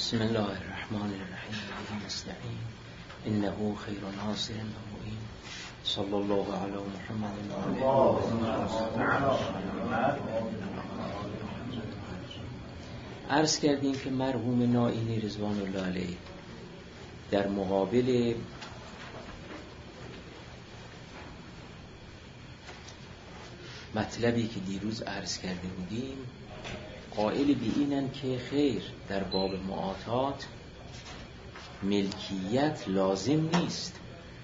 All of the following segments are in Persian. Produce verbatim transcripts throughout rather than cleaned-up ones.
بسم الله الرحمن الرحیم به نستعین انه خیر ناصر و معین صلی الله علی محمد و آله. عرض کردیم که مرحوم نائینی رضوان الله علیه در مقابل مطلبی که دیروز عرض کرده بودیم قائل به اینن که خیر در باب معاطات ملکیت لازم نیست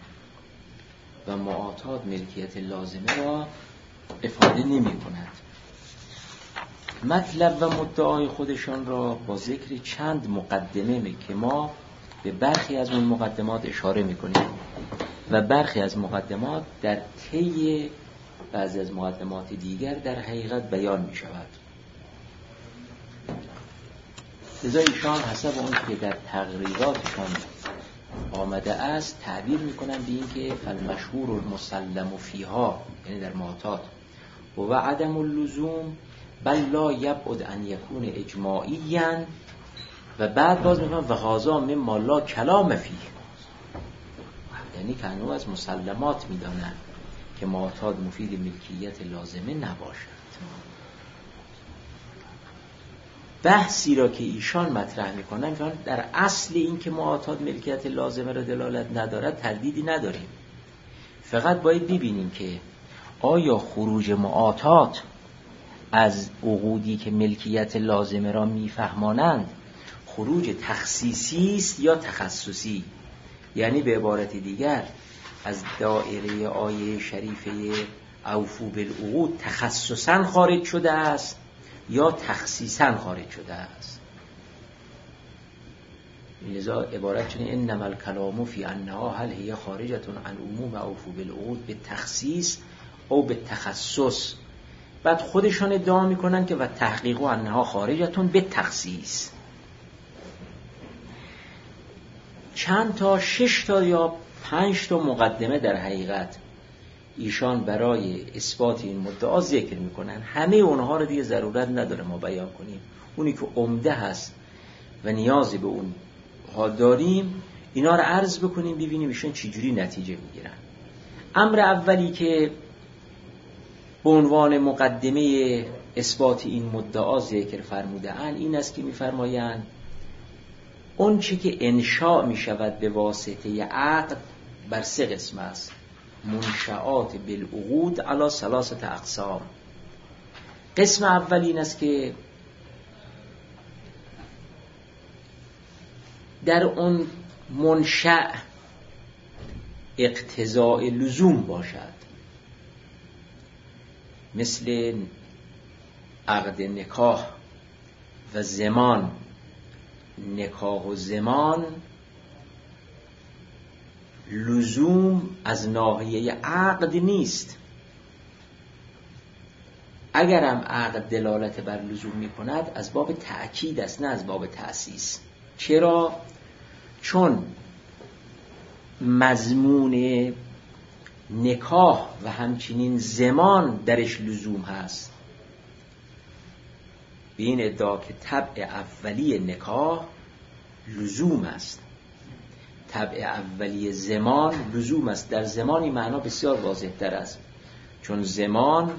و معاطات ملکیت لازمه را افاده نمی کند. مطلب و مدعای خودشان را با ذکر چند مقدمه که ما به برخی از اون مقدمات اشاره می کنیم و برخی از مقدمات در طی بعضی از مقدمات دیگر در حقیقت بیان می شود. لذا ایشان حسب اون که در تقریراتشان آمده است تعبیر میکنن به این که فالمشهور المسلم فیها، یعنی در معاطات، و عدم اللزوم بل لا یبعد ان یکون اجماعیاً، و بعد باز میگن و هذا مما لا کلام فیه، یعنی که هنوز از مسلمات میدانن که معاطات مفید ملکیت لازمه نباشد. بحثی را که ایشان مطرح میکنن در اصل این که معاطات ملکیت لازمه را دلالت ندارد تردیدی نداریم، فقط باید ببینیم که آیا خروج معاطات از عقودی که ملکیت لازمه را میفهمانند خروج تخصیصی است یا تخصصی، یعنی به عبارت دیگر از دایره آیه شریفه اوفو بالعقود تخصصاً خارج شده است یا تخصیصاً خارج شده است. لذا عبارت چنین انما الکلام فی انها هل هی خارجة عن عموم اوفو بالعقود به تخصیص او به تخصص. بعد خودشان ادعا میکنن که و تحقیق انها خارجة به تخصیص. چند تا شش تا یا پنج تا مقدمه در حقیقت ایشان برای اثبات این مدعا ذکر میکنن. همه اونها رو دیگه ضرورت نداره ما بیان کنیم، اونی که عمده هست و نیازی به اون ها داریم اینا رو عرض بکنیم ببینیم ایشان چجوری نتیجه میگیرن. امر اولی که به عنوان مقدمه اثبات این مدعا ذکر فرموده‌اند این است که میفرمایند اون چی که انشاء میشود به واسطه عقد بر سه قسم است. منشآت بالعقود علی ثلاثه اقسام. قسم اول این است که در اون منشأ اقتضاء لزوم باشد، مثل عقد نکاح و زمان. نکاح و زمان لزوم از ناحیه عقد نیست، اگرم عقد دلالت بر لزوم می کند از باب تأکید است نه از باب تأسیس. چرا؟ چون مضمون نکاح و همچنین زمان درش لزوم هست. به این ادعا که طبع اولی نکاح لزوم است، طبع اولی زمان لزوم است. در زمانی معنا بسیار واضح تر است، چون زمان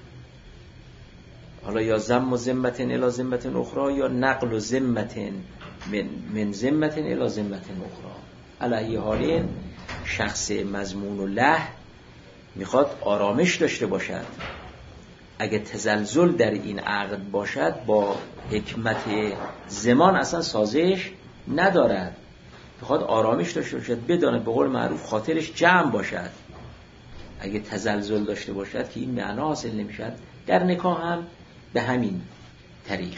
حالا یا زم و زمت الی زمت اخرى یا نقل و زمت من, من زمت الی زمت اخرى. علی حال شخص مضمون و له میخواد آرامش داشته باشد. اگه تزلزل در این عقد باشد با حکمت زمان اصلا سازش ندارد، بخواد آرامش داشته باشد، بدانه به قول معروف خاطرش جمع باشد. اگه تزلزل داشته باشد که این معنا حاصل نمیشد. در نکاح هم به همین طریق.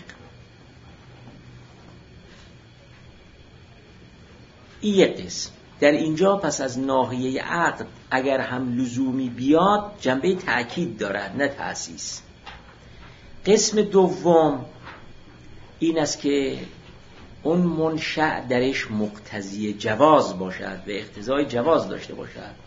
این یک قسم. در اینجا پس از ناحیه عقد اگر هم لزومی بیاد جنبه تأکید دارد نه تأسیس. قسم دوم این است که اون منشأ درش مقتضی جواز باشد و اقتضای جواز داشته باشد.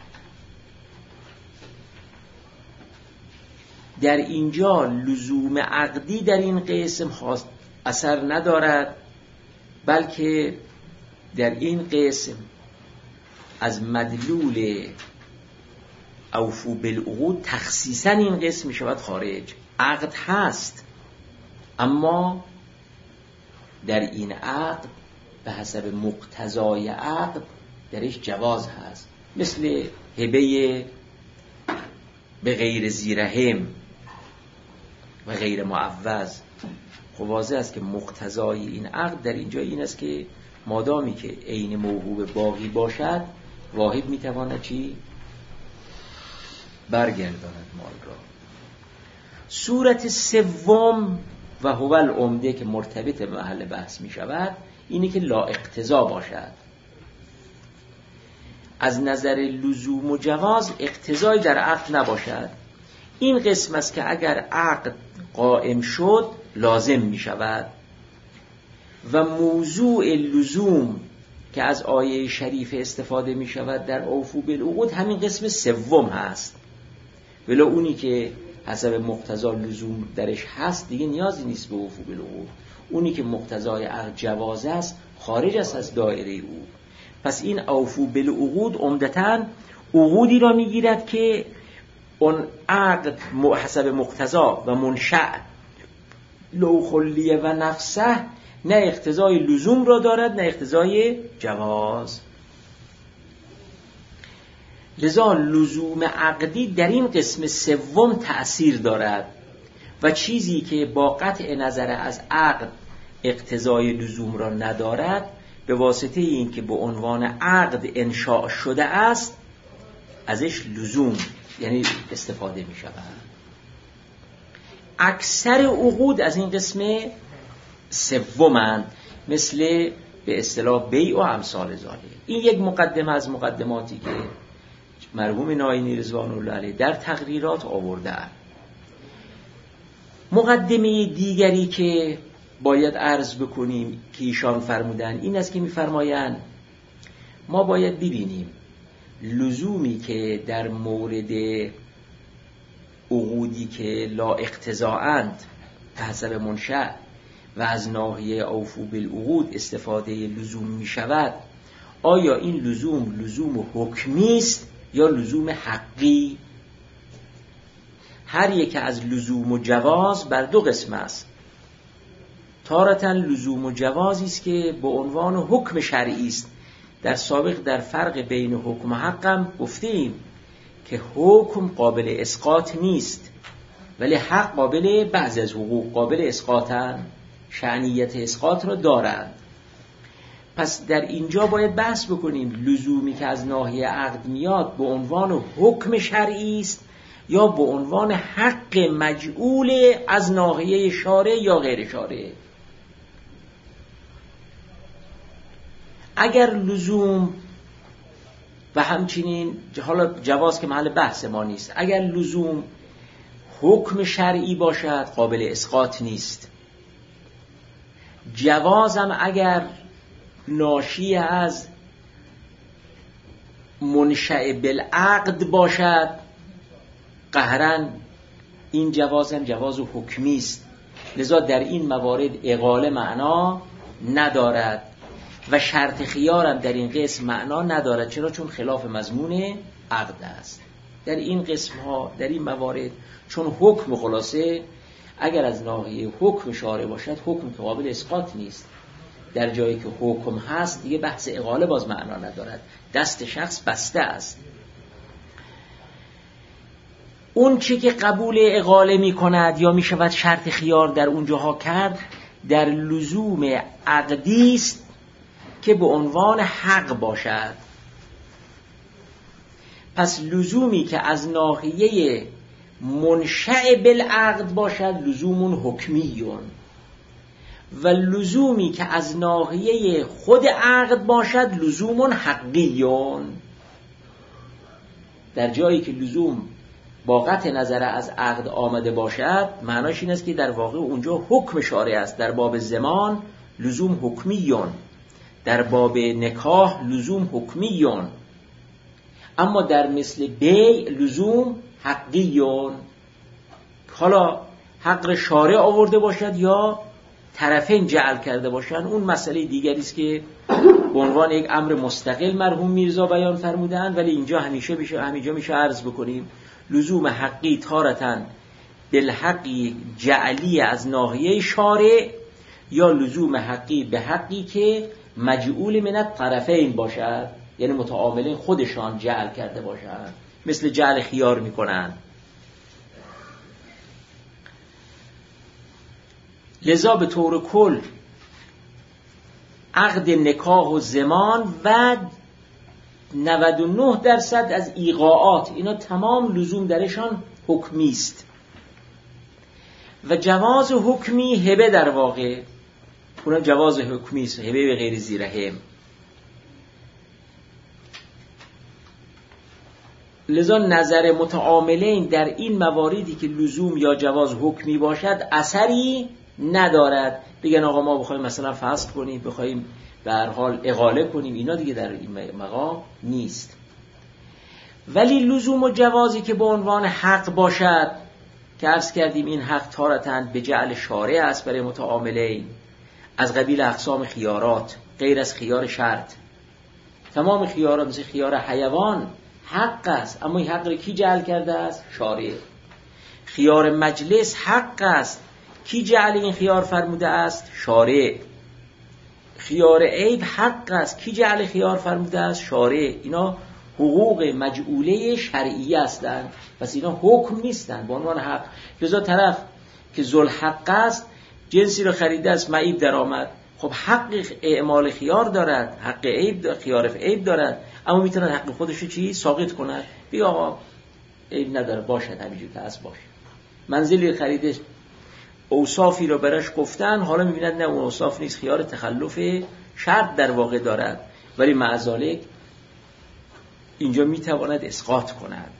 در اینجا لزوم عقدی در این قسم اثر ندارد بلکه در این قسم از مدلول اوفو بالعقود تخصیصا این قسم می شود خارج. عقد هست، اما در این عقد به حسب مقتضای عقد درش جواز هست، مثل هبه به غیر زیرهم و غیر معوض. خب واضح است که مقتضای این عقد در اینجا این است که مادامی که عین موهوب باقی باشد، واهب میتواند چی؟ برگرداند مال را. صورت سوم و هو العمده که مرتبط به محل بحث می شود اینه که لا اقتضا باشد. از نظر لزوم و جواز اقتضای در عقد نباشد. این قسم است که اگر عقد قائم شد لازم می شود و موضوع لزوم که از آیه شریف استفاده می شود در اوفو بالعقود همین قسم سوم هست. ولی اونی که حسب مقتضا لزوم درش هست دیگه نیازی نیست به اوفو بالعقود. اونی که مقتضای عقد جواز است خارج است از دایره او. پس این اوفو بالعقود عمدتاً عقودی را میگیرد که اون عقد حسب مقتضا و منشأ لو خلیه و نفسه نه اقتضای لزوم را دارد نه اقتضای جواز. لذا لزوم عقدی در این قسم سوم تأثیر دارد و چیزی که با قطع نظر از عقد اقتضای لزوم را ندارد به واسطه این که به عنوان عقد انشاء شده است ازش لزوم یعنی استفاده می شود. اکثر عقود از این قسم سومند، مثل به اصطلاح بیع و امثال ذالک. این یک مقدمه از مقدماتی که مرحوم ناینی رضوان الله علیه در تقریرات آورده‌اند. مقدمه دیگری که باید عرض بکنیم که ایشان فرمودن این است که می‌فرمایند ما باید ببینیم لزومی که در مورد عقودی که لا اقتضاءند به حسب منشأ و از ناحیه اوفو بالعقود استفاده لزوم می شود، آیا این لزوم لزوم حکمی است یا لزوم حقی؟ هر یک از لزوم و جواز بر دو قسم است. تارةً لزوم و جوازی است که به عنوان حکم شرعی است. در سابق در فرق بین حکم و حقم گفتیم که حکم قابل اسقاط نیست ولی حق قابل بعضی از حقوق قابل اسقاطن، شأنیت اسقاط را دارند. پس در اینجا باید بحث بکنیم لزومی که از ناحیه عقد میاد به عنوان حکم شرعی است یا به عنوان حق مجعول از ناحیه شارع یا غیر شارع. اگر لزوم و همچنین حالا جواز که محل بحث ما نیست، اگر لزوم حکم شرعی باشد قابل اسقاط نیست. جوازم اگر ناشی از منشأ بالعقد باشد قهرن این جوازم جواز حکمی است. لذا در این موارد اقاله معنا ندارد و شرط خیارم در این قسم معنا ندارد. چرا؟ چون خلاف مضمون عقد است. در این قسم ها در این موارد چون حکم خلاصه اگر از ناحیه حکم شارع باشد حکم که قابل اسقاط نیست. در جایی که حکم هست دیگه بحث اقاله باز معنا ندارد، دست شخص بسته است. اون چی که قبول اقاله می کند یا می شود شرط خیار در اونجاها کرد در لزوم عقدی است که به عنوان حق باشد. پس لزومی که از ناحیه منشأ بالعقد باشد لزوم حکمیون و لزومی که از ناحیه خود عقد باشد لزوم حقیون. در جایی که لزوم با قطع نظر از عقد آمده باشد معناش این است که در واقع اونجا حکم شارع است. در باب زمان لزوم حکمیون، در باب نکاح لزوم حکمیون، اما در مثل بیع لزوم حقیون. حالا حق شارع آورده باشد یا طرفین جعل کرده باشن، اون مسئله دیگری است که به عنوان یک امر مستقل مرحوم میرزا بیان فرمودن. ولی اینجا همیشه میشه همینجا میشه عرض بکنیم لزوم حقی تارتن بالحقی جعلی از ناحیه شارع، یا لزوم حقی به حقی که مجعول من الطرفین باشد، یعنی متعاملین خودشان جعل کرده باشند، مثل جعل خیار میکنن. لذا به طور کل عقد نکاح و زمان و نود و نه درصد از ایقاعات اینا تمام لزوم درشان حکمی است و جواز حکمی هبه در واقع اونا جواز حکمی است، هبه به غیر ذی رحم. لذا نظر متعاملین در این مواردی که لزوم یا جواز حکمی باشد اثری ندارد. بگن آقا ما بخوایم مثلا فسخ کنیم، بخوایم به هر حال اقاله کنیم، اینا دیگه در این مقام نیست. ولی لزوم و جوازی که به عنوان حق باشد که عرض کردیم این حق تارتاً به جعل شارع است برای متعاملین، از قبیل اقسام خیارات غیر از خیار شرط. تمام خیارات مثل خیار حیوان حق است، اما این حق رو کی جعل کرده است؟ شارع. خیار مجلس حق است، کی جعل این خیار فرموده است؟ شارع. خیار عیب حق است، کی جعل خیار فرموده است؟ شارع. اینا حقوق مجعوله شرعیه هستند، پس اینا حکم نیستند به عنوان حق. لذا طرف که ذوالحق است جنسی رو خریده است، معیب در آمد، خب حق اعمال خیار دارد، حق عیب دارد، خیار عیب دارد، اما میتونه حق خودش رو چی ساقط کنه، بگه آقا عیب نداره باشد همینجور که از باشه. منزلی خریده اوصافی رو برش گفتن، حالا میبیند نه اون اوصاف نیست، خیار تخلف شرط در واقع دارد، ولی معذالک اینجا میتواند اسقاط کند.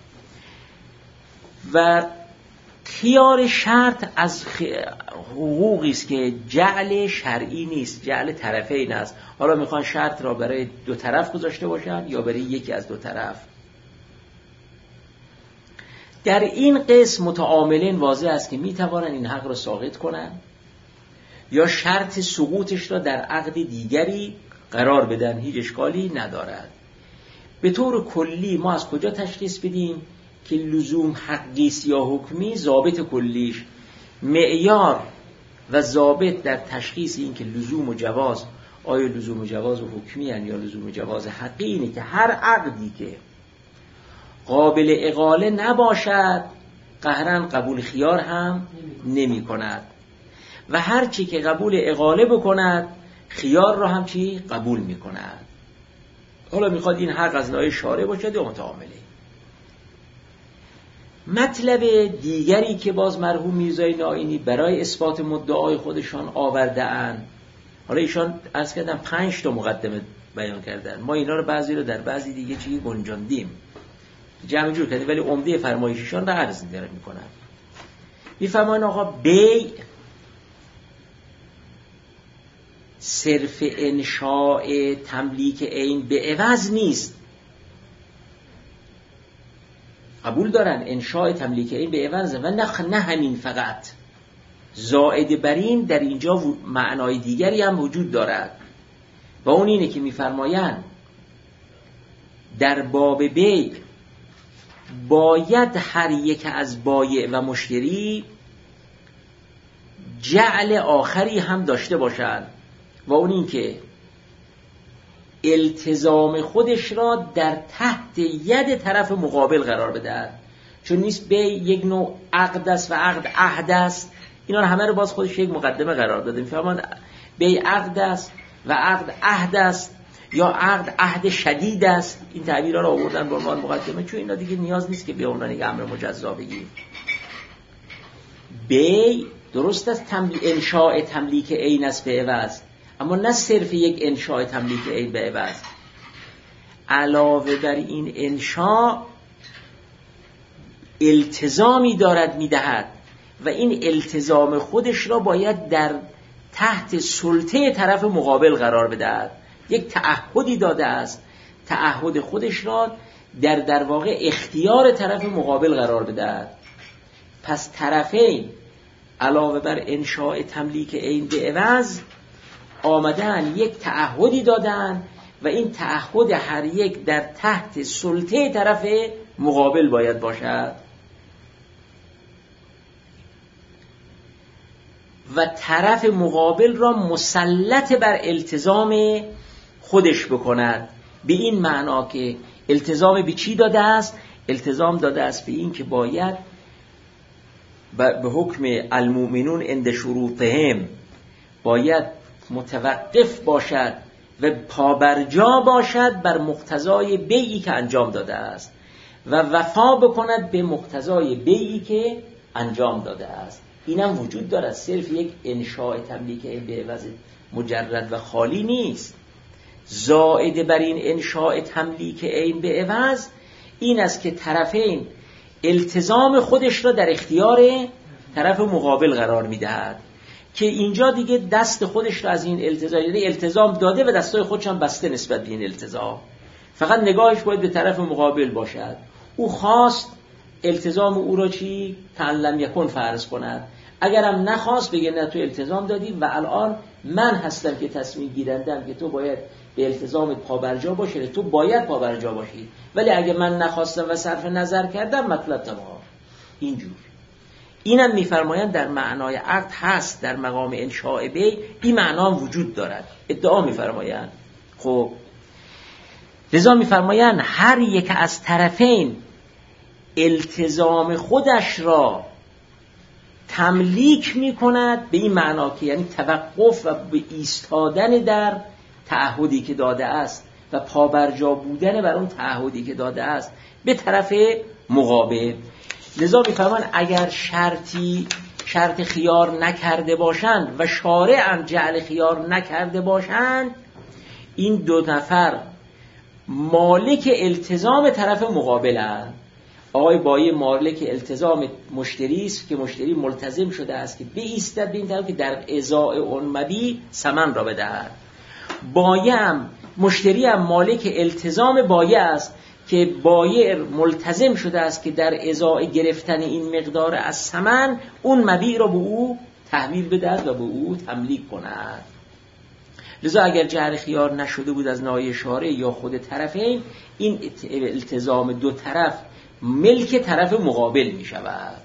و خیار شرط از حقوقی است که جعل شرعی نیست، جعل طرفین است. حالا میخوان شرط را برای دو طرف گذاشته باشند یا برای یکی از دو طرف. در این قسم متعاملین واضح است که میتوانند این حق را ساقط کنند یا شرط سقوطش را در عقد دیگری قرار بدن، هیچ اشکالی ندارد. به طور کلی ما از کجا تشخیص بدیم که لزوم حقیست یا حکمی؟ ضابط کلیش، معیار و ضابط در تشخیص این که لزوم و جواز آیا لزوم و جواز و حکمی هن یا لزوم و جواز حقی اینه که هر عقدی که قابل اقاله نباشد قهرن قبول خیار هم نمی کند و هر چی که قبول اقاله بکند خیار را هم چی قبول می کند. حالا میخواد این حق از ناحیه شارع باشد یا متعامله. مطلب دیگری که باز مرحوم میرزای نائینی برای اثبات مدعای خودشان آورده اند، حالا ایشان عرض کردن پنج تا مقدمه بیان کردن، ما اینا رو بعضی رو در بعضی دیگه چی گنجاندیم جمع جور کردیم، ولی عمده فرمایششان رو عرض میکنن. میفرمایند آقا بیع صرف انشاء تملیک عین به عوض نیست. قبول دارن انشاء تملیک عین به عوض و نه نه همین فقط، زائد بر این در اینجا معنای دیگری هم وجود دارد و اون اینه که میفرمایند در باب بیع باید هر یک از بایع و مشتری جعل آخری هم داشته باشند و اون این که التزام خودش را در تحت ید طرف مقابل قرار بدهد. چون نیست بیع یک نوع عقد است و عقد عهد است، اینا رو همه رو باز خودش یک مقدمه قرار داده. میفهمند بیع عقد است و عقد عهد است یا عقد عهد شدید است، این تعبیرها رو آوردن به عنوان مقدمه، چون اینا دیگه نیاز نیست که به عنوان یک امر مجزا بگیم. بیع درست است تملی... انشاء تملیک عین است به عوض، اما نه صرف یک انشاء تملیک عین به عوض، علاوه بر این انشاء التزامی دارد میدهد و این التزام خودش را باید در تحت سلطه طرف مقابل قرار بدهد. یک تعهدی داده است، تعهد خودش را در در واقع اختیار طرف مقابل قرار بدهد. پس طرفین علاوه بر انشاء تملیک عین به عوض آمدن یک تعهدی دادن و این تعهد هر یک در تحت سلطه طرف مقابل باید باشد و طرف مقابل را مسلط بر التزام خودش بکند. به این معنا که التزام به چی داده است؟ التزام داده است به این که باید به حکم المؤمنون عند شروطهم باید متوقف باشد و پابرجا باشد بر مقتضای بیعی که انجام داده است و وفا بکند به مقتضای بیعی که انجام داده است. اینم وجود دارد، صرف یک انشاء تملیک به عوض مجرد و خالی نیست. زائد بر این انشاء تملیک عین به عوض این است که طرفین التزام خودش را در اختیار طرف مقابل قرار میدهد که اینجا دیگه دست خودش را از این التزام یعنی التزام داده و دستای خودش هم بسته نسبت به این التزام. فقط نگاهش باید به طرف مقابل باشد. او خواست التزام او را چی؟ تعلم یکن فرض کند. اگرم نخواست بگه نه تو التزام دادی و الان من هستم که تصمیم گیرندم که تو باید به التزامت پابرجا باشی، تو باید پابرجا باشی، ولی اگه من نخواستم و صرف نظر کردم مطلب تمام. اینجور اینم میفرمایند در معنای عقد هست، در مقام انشاء بیع این معنا وجود دارد، ادعا میفرمایند. خب لذا میفرمایند هر یک از طرفین التزام خودش را تملیک میکند به این معنا که یعنی توقف و به ایستادن در تعهدی که داده است و پابرجا بودن بر اون تعهدی که داده است به طرف مقابل. لذا میفرمان اگر شرطی شرط خیار نکرده باشند و شارع هم جعل خیار نکرده باشند این دو نفر مالک التزام طرف مقابلند. آقای بایی مالک التزام مشتری است که مشتری ملتزم شده است که بایستد به این طرف که در ازاء اون مبی ثمن را بدهد. بایع هم مشتری هم مالک التزام بایع است که بایع ملتزم شده است که در ازاء گرفتن این مقدار از ثمن اون مبیع را به او تحویل بدهد و به او تملیک کند. لذا اگر جعل خیار نشده بود از ناحیه شارع یا خود طرفین این التزام دو طرف ملک طرف مقابل می شود.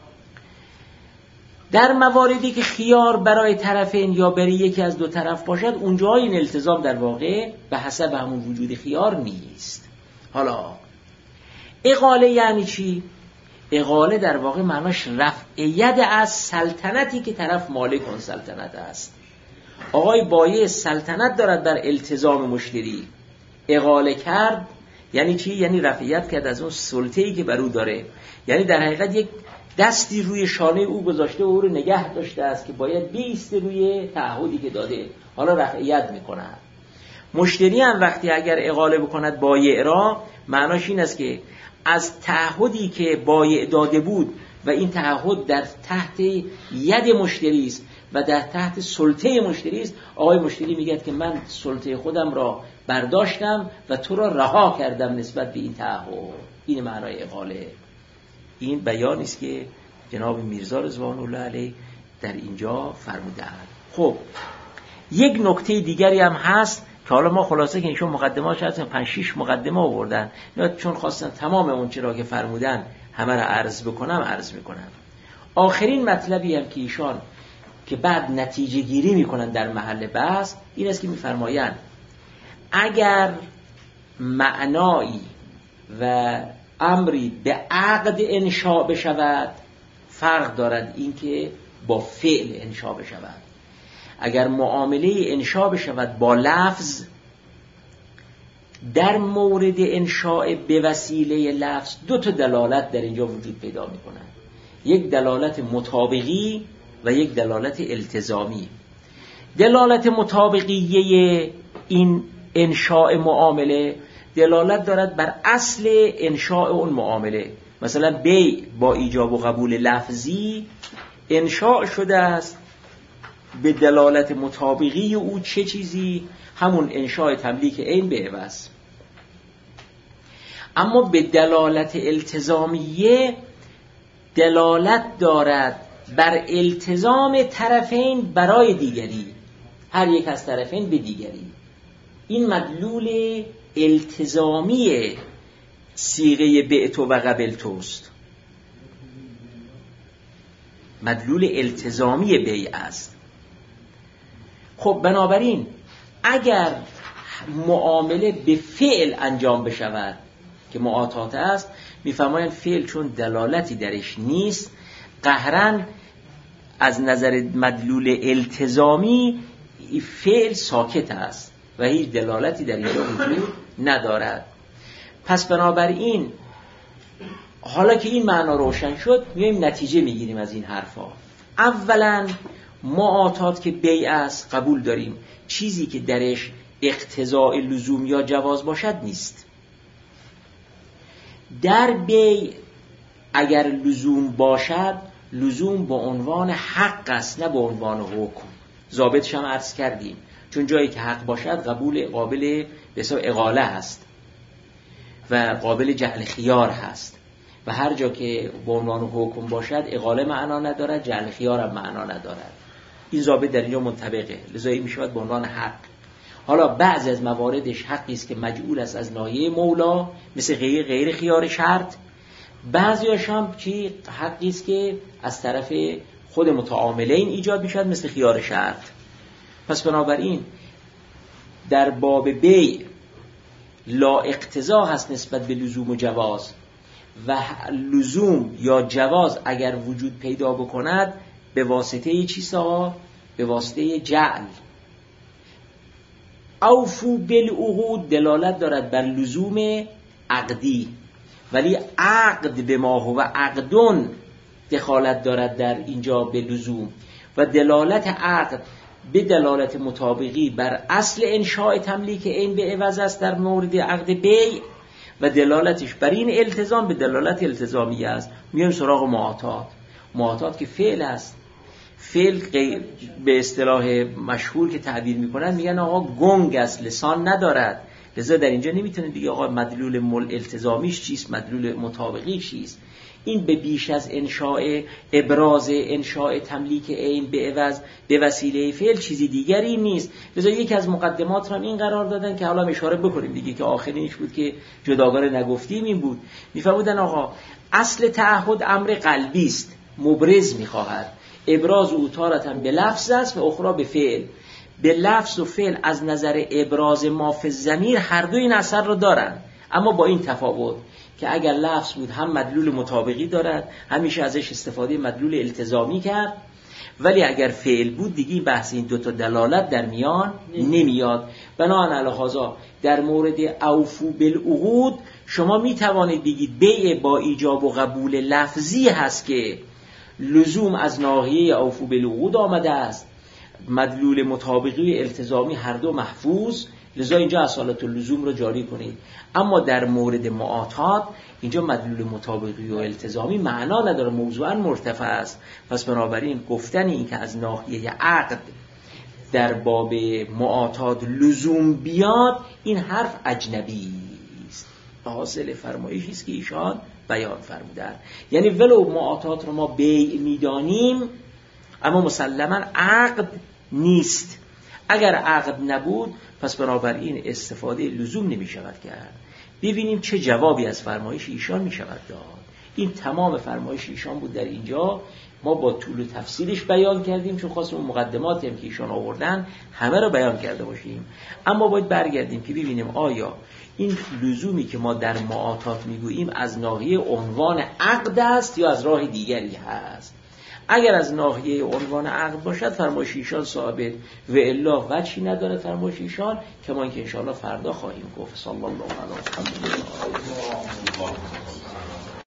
در مواردی که خیار برای طرفین یا برای یکی از دو طرف باشد اونجا این التزام در واقع به حسب همون وجود خیار نیست. حالا اقاله یعنی چی؟ اقاله در واقع معناش رفع ید از سلطنتی که طرف مالک اون سلطنت است. آقای بایع سلطنت دارد بر التزام مشتری، اقاله کرد یعنی چی؟ یعنی رفع ید کرد از اون سلطه‌ای که بر او داره. یعنی در حقیقت یک دستی روی شانه او گذاشته و او رو نگه داشته است که باید بیسته روی تعهدی که داده، حالا رفع ید میکنه. مشتری هم وقتی اگر اقاله بکند بایع را معناش این است که از تعهدی که بایع داده بود و این تعهد در تحت ید مشتری است و در تحت سلطه مشتری است، آقای مشتری میگه که من سلطه خودم را برداشتم و تو را رها کردم نسبت به این تعهد. این معنای اقاله. این بیانی است که جناب میرزا رضوان الله علیه در اینجا فرمودند. خب یک نکته دیگری هم هست که حالا ما خلاصه که ایشون مقدمه‌اش هستن پنج شش مقدمه آوردن، چون خواستن تمام اون چرا که فرمودن همه را عرض بکنم عرض میکنم. آخرین مطلبی هم که ایشان که بعد نتیجه گیری میکنن در محل بحث این است که میفرمایند اگر معنایی و امری به عقد انشاء بشود فرق دارد این که با فعل انشاء بشود. اگر معامله انشاء بشود با لفظ، در مورد انشاء به وسیله لفظ دو تا دلالت در اینجا وجود پیدا میکنن، یک دلالت مطابقی و یک دلالت التزامی. دلالت مطابقیه این انشاء معامله دلالت دارد بر اصل انشاء اون معامله. مثلا بیع با ایجاب و قبول لفظی انشاء شده است به دلالت مطابقی او چه چیزی؟ همون انشاء تملیک عین به عوض. اما به دلالت التزامیه دلالت دارد بر التزام طرفین برای دیگری، هر یک از طرفین به دیگری. این مدلول التزامی صیغه بعتو و قبلتوست، مدلول التزامی بیع است. خب بنابراین اگر معامله به فعل انجام بشود که معاطات است، میفرمایند فعل چون دلالتی درش نیست، قهرن از نظر مدلول التزامی فعل ساکت است و هیچ دلالتی در اینجا وجود ندارد. پس بنابراین حالا که این معنا روشن شد، میایم نتیجه میگیریم از این حرفا. اولا معاطات که بیع است قبول داریم، چیزی که درش اقتضاء لزوم یا جواز باشد نیست. در بیع اگر لزوم باشد، لزوم به عنوان حق است نه به عنوان حکم. ضابطش هم عرض کردیم، چون جایی که حق باشد قبول قابل به حساب اقاله هست و قابل جعل خیار هست، و هر جا که به عنوان حکم باشد اقاله معنا ندارد، جعل خیار هم معنا ندارد. این ضابط در اینجا منطبقه، لذا این میشود به عنوان حق. حالا بعضی از مواردش حقی است که مجعول است از ناحیه مولا، مثل غیر غیر خیار شرط. بعضیاش هم چی حقی است که از طرف خود متعاملین ایجاد میشد، مثل خیار شرط. پس بنابراین در باب بیع لا اقتضا هست نسبت به لزوم و جواز، و لزوم یا جواز اگر وجود پیدا بکند به واسطه چی سا؟ به واسطه جعل. اوفو بالعقود دلالت دارد بر لزوم عقدی، ولی عقد به ما هو عقدون دخالت دارد در اینجا به لزوم، و دلالت عقد به دلالت مطابقی بر اصل انشاء تملیک عین به عوض است در مورد عقد بیع، و دلالتش بر این التزام به دلالت التزامی است. میایم سراغ معاطات. معاطات که فعل است، فعل به اصطلاح مشهور که تعبیر میکنن میگن آقا گنگ است، لسان ندارد، لذا در اینجا نمیتونه دیگه آقا مدلول مل التزامیش چیست، مدلول مطابقی چیست. این به بیش از انشاء ابراز انشاء تملیک عین به عوض به وسیله فعل چیزی دیگری نیست. لذا یکی از مقدمات هم این قرار دادن که حالا اشاره بکنیم دیگه، که آخرینش بود که جداگانه نگفتیم، این بود میفرمودن آقا اصل تعهد امر قلبی است، مبرز میخواهد، ابراز او تارة به لفظ است و اخرى به فعل. به لفظ و فعل از نظر ابراز ما فی الضمیر هر دو این اثر رو دارن، اما با این تفاوت که اگر لفظ بود هم مدلول مطابقی دارد، همیشه ازش استفاده مدلول التزامی کرد، ولی اگر فعل بود دیگه بحث این دوتا دلالت در میان نمیاد. بنابراین لحاظا در مورد اوفو بالعقود شما می توانید بگید بیع با ایجاب و قبول لفظی هست که لزوم از ناحیه اوفو بالعقود آمده است، مدلول مطابقی و التزامی هر دو محفوظ، لذا اینجا اصالت اللزوم رو جاری کنید. اما در مورد معاطات اینجا مدلول مطابقی و التزامی معنا نداره، موضوعا مرتفع است. پس بنابراین گفتن این که از ناحیه عقد در باب معاطات لزوم بیاد، این حرف اجنبی است، حاصل فرمایشی است که ایشان بیان فرمودند. یعنی ولو معاطات رو ما بیع میدانیم، اما مسلما عقد نیست. اگر عقد نبود پس بنابراین استفاده لزوم نمی شود کرد. ببینیم چه جوابی از فرمایش ایشان می شود داد. این تمام فرمایش ایشان بود در اینجا. ما با طول و تفصیلش بیان کردیم، چون خواستیم اون مقدماتی هم که ایشان آوردن همه رو بیان کرده باشیم. اما باید برگردیم که ببینیم آیا این لزومی که ما در معاطات میگوییم از ناحیه عنوان عقد است یا از راه دیگری هست. اگر از ناحیه عنوان عقد باشد فرمایش ایشان ثابت، و الا وجهی نداره فرمایش ایشان، کما اینکه ان شاء الله فردا خواهیم گفت. صلی الله علیه و آله.